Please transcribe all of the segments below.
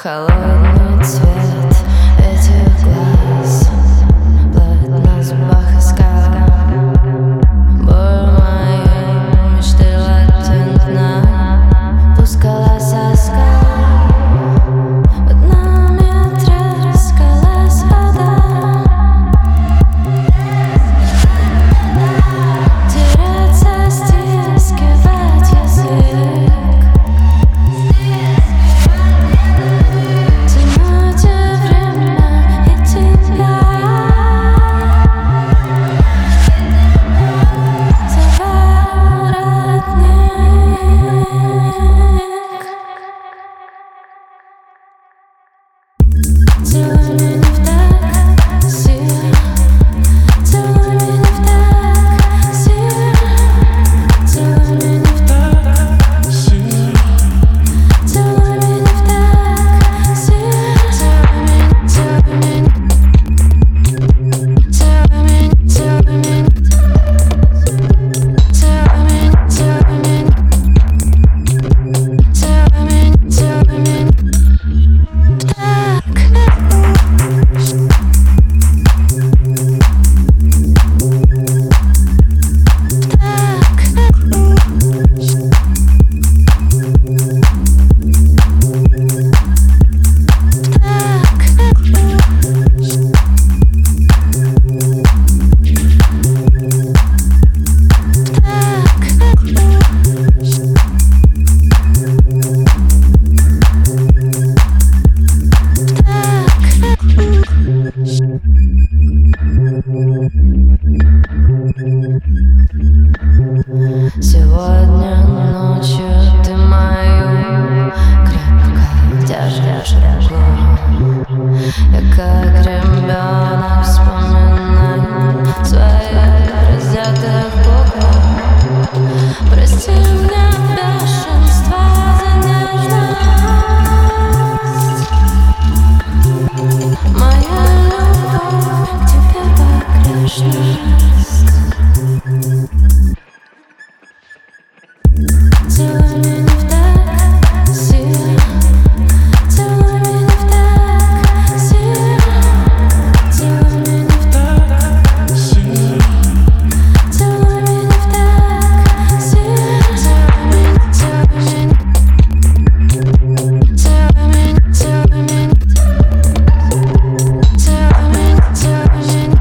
Холодный цвет этих глаз, плоть на зубах искал. Боль моей мечты латентна, пускалась со скал. В одном метре раскалась вода. Теряться, стискивать язык. Сегодня ночью ты мою крепко держишь руку. Я как ребенок вспоминаю своих раздетых кукол. Прости мне бешенство за нежность. Моя любовь к тебе погрешность. Целуй меня в так сильно, целуй меня в так сильно, целуй меня в так сильно, целуй меня в так сильно, целуй меня, целуй меня, целуй меня, целуй меня, целуй меня,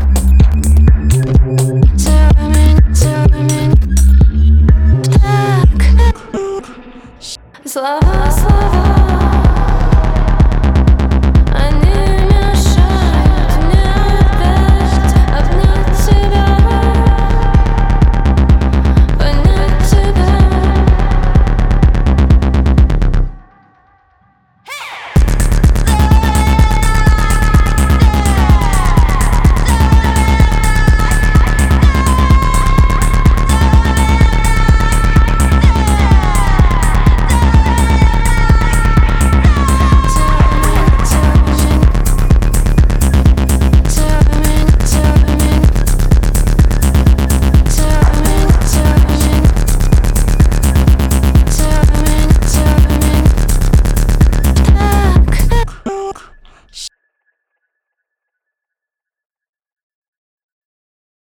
целуй меня, целуй меня. Слова, слова.